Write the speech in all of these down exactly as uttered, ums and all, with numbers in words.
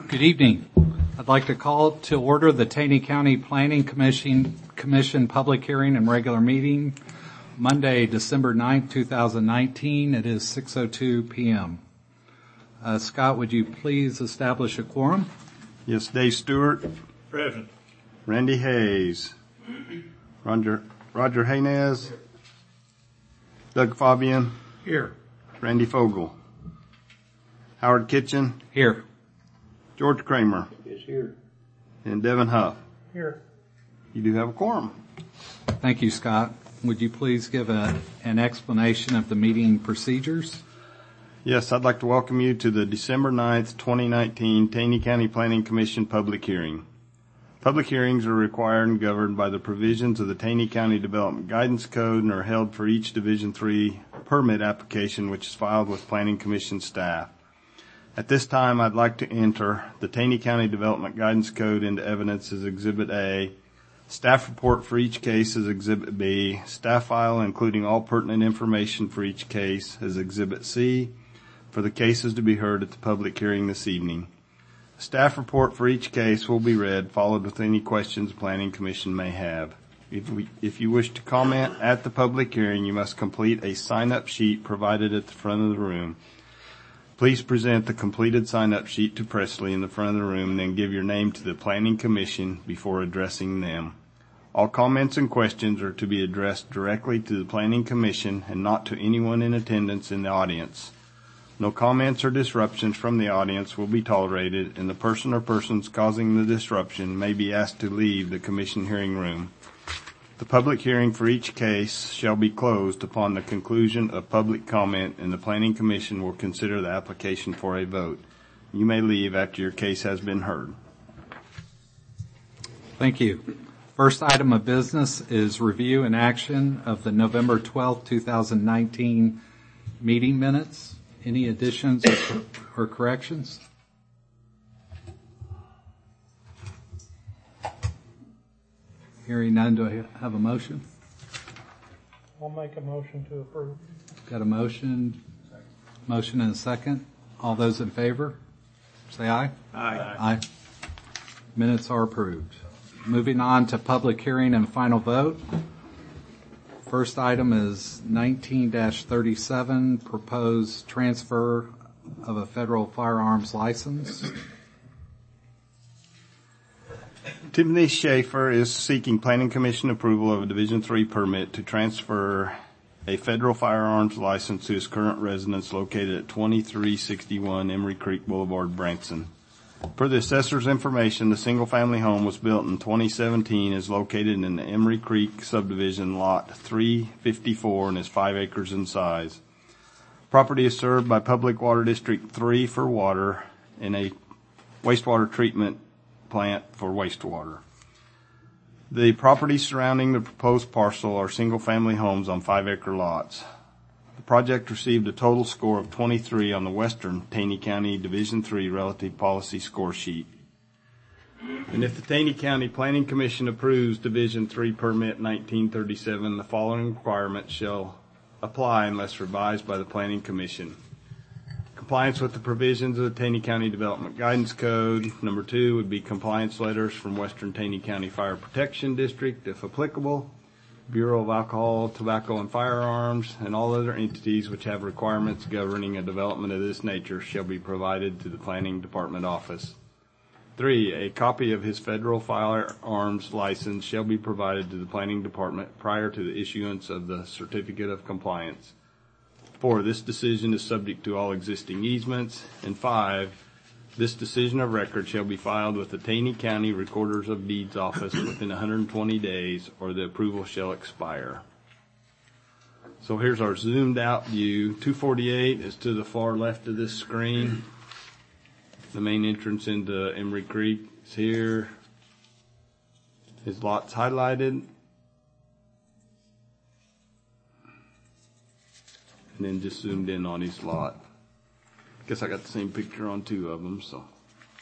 Good evening. I'd like to call to order the Taney County Planning Commission, Commission public hearing and regular meeting, Monday, December ninth, two thousand nineteen. It is six oh two p.m. Uh, Scott, would you please establish a quorum? Yes, Dave Stewart. Present. Randy Hayes. Roger, Roger Haynez. Doug Fabian. Here. Randy Fogel. Howard Kitchen. Here. George Kramer. Is here. And Devin Huff. Here. You do have a quorum. Thank you, Scott. Would you please give a, an explanation of the meeting procedures? Yes, I'd like to welcome you to the December ninth, twenty nineteen Taney County Planning Commission public hearing. Public hearings are required and governed by the provisions of the Taney County Development Guidance Code and are held for each Division three permit application which is filed with Planning Commission staff. At this time, I'd like to enter the Taney County Development Guidance Code into evidence as Exhibit A, staff report for each case as Exhibit B, staff file including all pertinent information for each case as Exhibit C, for the cases to be heard at the public hearing this evening. A staff report for each case will be read, followed with any questions the Planning Commission may have. If, we, if you wish to comment at the public hearing, you must complete a sign-up sheet provided at the front of the room. Please present the completed sign-up sheet to Presley in the front of the room and then give your name to the Planning Commission before addressing them. All comments and questions are to be addressed directly to the Planning Commission and not to anyone in attendance in the audience. No comments or disruptions from the audience will be tolerated, and the person or persons causing the disruption may be asked to leave the Commission hearing room. The public hearing for each case shall be closed upon the conclusion of public comment, and the Planning Commission will consider the application for a vote. You may leave after your case has been heard. Thank you. First item of business is review and action of the November twelfth, two thousand nineteen meeting minutes. Any additions or, or corrections? Hearing none, do I have a motion? I'll make a motion to approve. Got a motion? Motion and a second. All those in favor, say aye. Aye. Aye. Minutes are approved. Moving on to public hearing and final vote. First item is nineteen dash thirty-seven, proposed transfer of a federal firearms license. Timothy Schaefer is seeking Planning Commission approval of a Division three permit to transfer a federal firearms license to his current residence located at twenty-three sixty-one Emery Creek Boulevard, Branson. Per the assessor's information, the single-family home was built in twenty seventeen, is located in the Emery Creek subdivision, lot three fifty-four, and is five acres in size. Property is served by Public Water District three for water and a wastewater treatment plant for wastewater. The properties surrounding the proposed parcel are single-family homes on five-acre lots. The project received a total score of twenty-three on the Western Taney County Division three Relative Policy Score Sheet. And if the Taney County Planning Commission approves Division three Permit nineteen thirty-seven, the following requirements shall apply unless revised by the Planning Commission. Compliance with the provisions of the Taney County Development Guidance Code. Number two would be compliance letters from Western Taney County Fire Protection District, if applicable, Bureau of Alcohol, Tobacco, and Firearms, and all other entities which have requirements governing a development of this nature shall be provided to the Planning Department office. Three, a copy of his federal firearms license shall be provided to the Planning Department prior to the issuance of the Certificate of Compliance. Four, this decision is subject to all existing easements. And five, this decision of record shall be filed with the Taney County Recorders of Deeds office within one hundred twenty days, or the approval shall expire. So here's our zoomed out view. two forty-eight is to the far left of this screen. The main entrance into Emery Creek is here. His lot's highlighted. And then just zoomed in on his lot. Guess I got the same picture on two of them, so.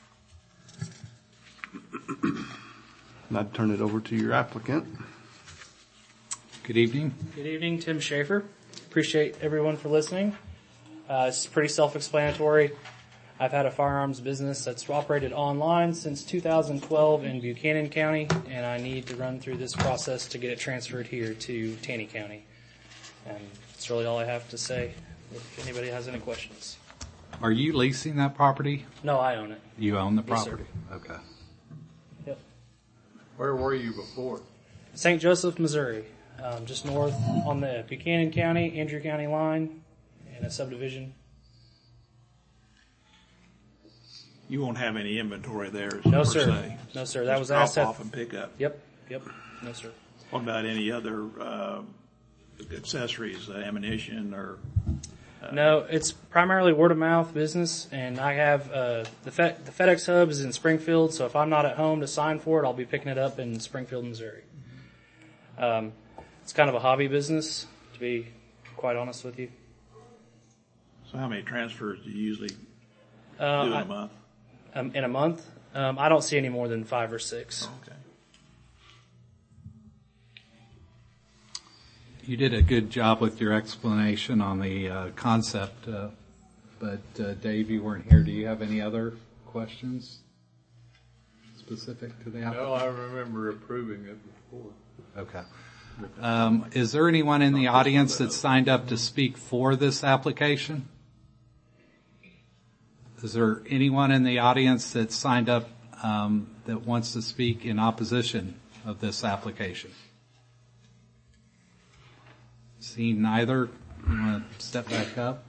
And I'd turn it over to your applicant. Good evening. Good evening, Tim Schaefer. Appreciate everyone for listening. Uh, it's pretty self-explanatory. I've had a firearms business that's operated online since two thousand twelve in Buchanan County, and I need to run through this process to get it transferred here to Taney County. And that's really all I have to say, if anybody has any questions. Are you leasing that property? No, I own it. You own the Yes, sir. property? Okay. Yep. Where were you before? Saint Joseph, Missouri, um, just north on the Buchanan County, Andrew County line, in a subdivision. You won't have any inventory there, No, per sir. se. No, sir. That Just was drop asset. off and pick up. Yep. Yep. No, sir. What about any other uh, accessories, uh, ammunition, or No, it's primarily word of mouth business, and I have uh, the Fed, the FedEx hub is in Springfield. So if I'm not at home to sign for it, I'll be picking it up in Springfield, Missouri. Um, it's kind of a hobby business, to be quite honest with you. so? How many transfers do you usually Uh, do in I- a month? um, in a month, um, I don't see any more than five or six. Okay. You did a good job with your explanation on the uh, concept, uh, but uh, Dave, you weren't here. Do you have any other questions specific to the No, application? I remember approving it before. Okay. Um, is there anyone in the audience that signed up to speak for this application? Is there anyone in the audience that signed up um, that wants to speak in opposition of this application? Seeing neither, you want to step back up?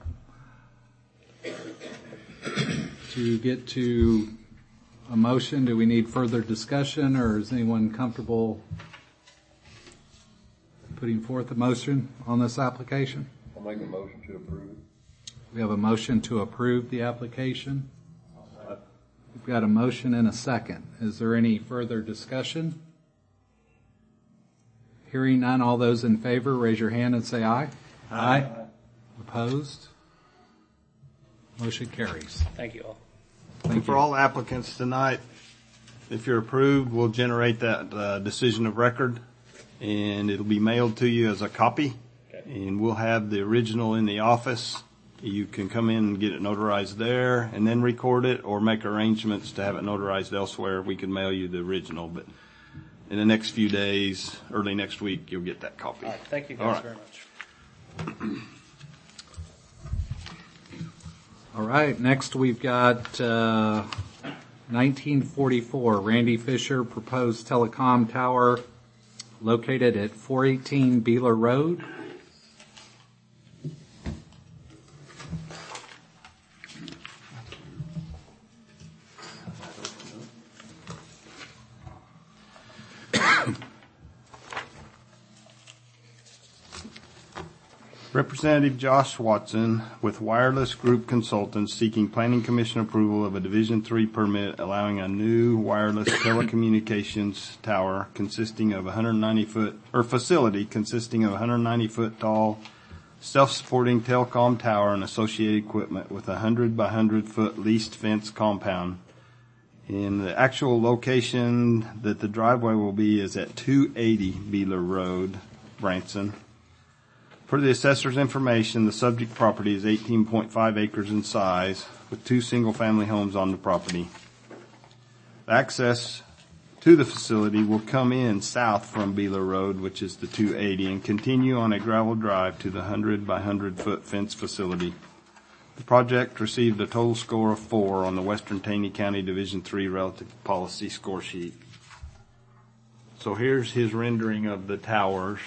To get to a motion, do we need further discussion, or is anyone comfortable putting forth a motion on this application? I'll make a motion to approve. We have a motion to approve the application. We've got a motion and a second. Is there any further discussion? Hearing none, all those in favor, raise your hand and say aye. Aye. Opposed? Motion carries. Thank you all. Thank For you. all applicants tonight, if you're approved, we'll generate that uh, decision of record, and it'll be mailed to you as a copy. And we'll have the original in the office. You can come in and get it notarized there and then record it, or make arrangements to have it notarized elsewhere. We can mail you the original, but in the next few days, early next week, you'll get that copy. All right. Thank you All guys right. very much. All right, next we've got uh, nineteen forty-four, Randy Fisher, proposed telecom tower located at four eighteen Beeler Road. Representative Josh Watson with Wireless Group Consultants seeking Planning Commission approval of a Division three permit allowing a new wireless telecommunications tower consisting of one hundred ninety foot, or facility consisting of a one hundred ninety foot tall self-supporting telecom tower and associated equipment with a one hundred by one hundred foot leased fence compound. And the actual location that the driveway will be is at two eighty Beeler Road, Branson. For the assessor's information, the subject property is eighteen point five acres in size with two single-family homes on the property. The access to the facility will come in south from Beeler Road, which is the two eighty, and continue on a gravel drive to the one hundred by one hundred foot fence facility. The project received a total score of four on the Western Taney County Division three Relative Policy score sheet. So here's his rendering of the towers.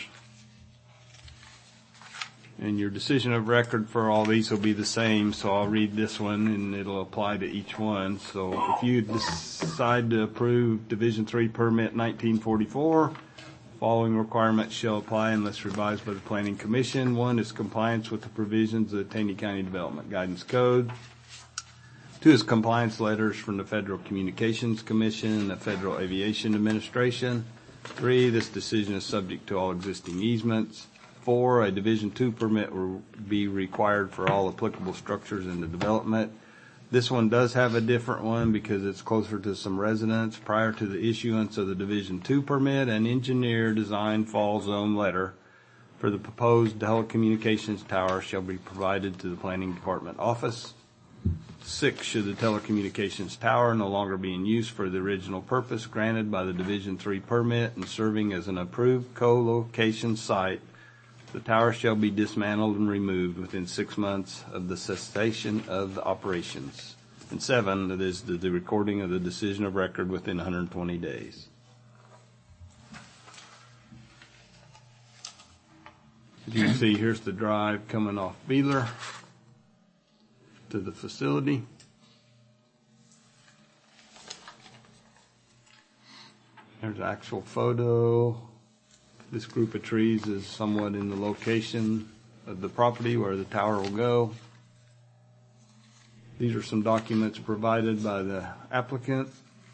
And your decision of record for all these will be the same, so I'll read this one and it'll apply to each one. So if you decide to approve Division three Permit nineteen forty-four, following requirements shall apply unless revised by the Planning Commission. One is compliance with the provisions of the Taney County Development Guidance Code. Two is compliance letters from the Federal Communications Commission and the Federal Aviation Administration. Three, this decision is subject to all existing easements. Four, a Division two permit will be required for all applicable structures in the development. This one does have a different one because it's closer to some residents. Prior to the issuance of the Division two permit, an engineer design fall zone letter for the proposed telecommunications tower shall be provided to the Planning Department office. Six, should the telecommunications tower no longer be in use for the original purpose granted by the Division three permit and serving as an approved co-location site, the tower shall be dismantled and removed within six months of the cessation of the operations. And seven, that is the, the recording of the decision of record within one hundred twenty days. As you can see, here's the drive coming off Beeler to the facility. There's an actual photo. This group of trees is somewhat in the location of the property where the tower will go. These are some documents provided by the applicant.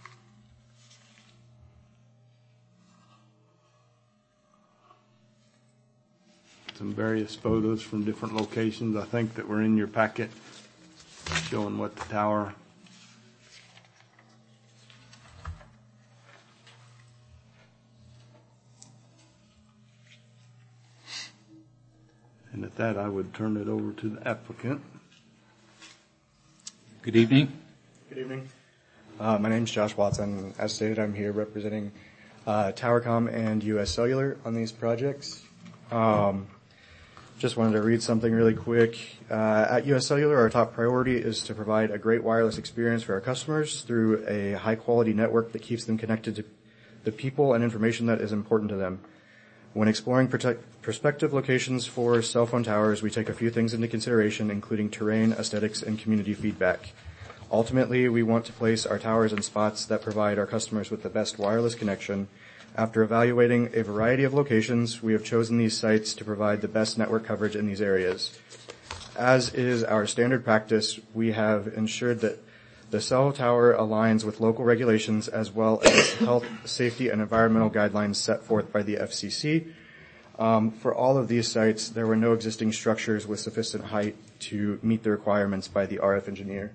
Some various photos from different locations, I think, that were in your packet showing what the tower and at that I would turn it over to the applicant. Good evening. Good evening. Uh, my name is Josh Watson. As stated, I'm here representing uh, TowerCom and U S Cellular on these projects. Um, just wanted to read something really quick. Uh, at U S Cellular, our top priority is to provide a great wireless experience for our customers through a high-quality network that keeps them connected to the people and information that is important to them. When exploring protect, prospective locations for cell phone towers, we take a few things into consideration, including terrain, aesthetics, and community feedback. Ultimately, we want to place our towers in spots that provide our customers with the best wireless connection. After evaluating a variety of locations, we have chosen these sites to provide the best network coverage in these areas. As is our standard practice, we have ensured that the cell tower aligns with local regulations as well as health, safety, and environmental guidelines set forth by the F C C. Um, for all of these sites, there were no existing structures with sufficient height to meet the requirements by the R F engineer.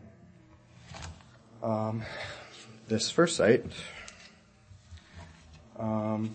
Um, this first site, um,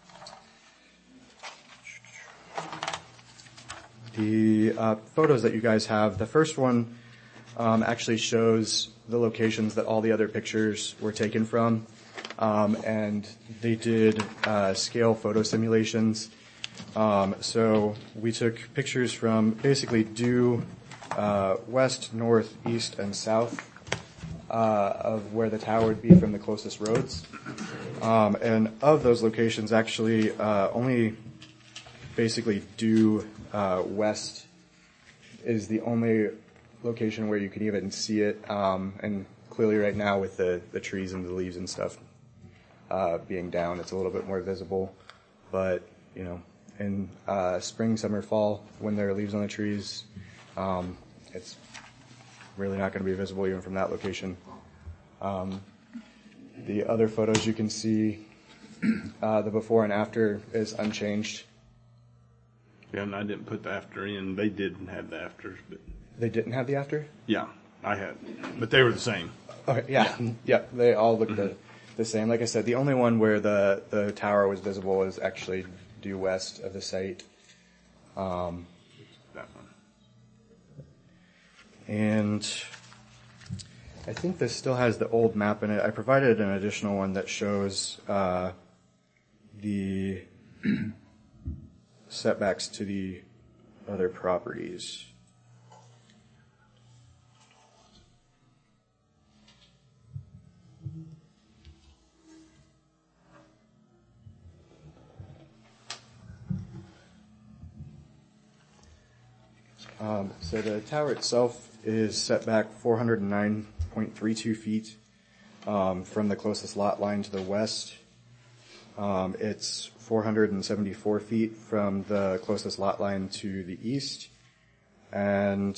the uh, photos that you guys have, the first one um, actually shows the locations that all the other pictures were taken from, um, and they did uh, scale photo simulations. Um, so we took pictures from basically due uh, west, north, east, and south uh, of where the tower would be from the closest roads. Um, and of those locations, actually, uh, only basically due uh, west is the only location where you can even see it. Um, and clearly right now with the, the trees and the leaves and stuff uh, being down, it's a little bit more visible. But, you know, in uh, spring, summer, fall, when there are leaves on the trees, um, it's really not going to be visible even from that location. Um, the other photos you can see, uh, the before and after is unchanged. Yeah, and I didn't put the after in. They didn't have the afters, but They didn't have the after? yeah, I had, but they were the same. Okay, yeah, yeah, yeah they all look the, the same. Like I said, the only one where the, the tower was visible is actually due west of the site. Um, That one. and I think this still has the old map in it. I provided an additional one that shows uh, the setbacks to the other properties. Um, so the tower itself is set back four hundred nine point three two feet um, from the closest lot line to the west. Um, it's four hundred seventy-four feet from the closest lot line to the east. And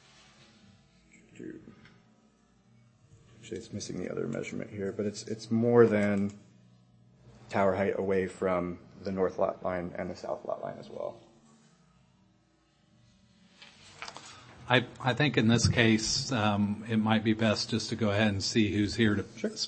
actually it's missing the other measurement here, but it's it's more than tower height away from the north lot line and the south lot line as well. I, I think in this case, um, it might be best just to go ahead and see who's here to Sure.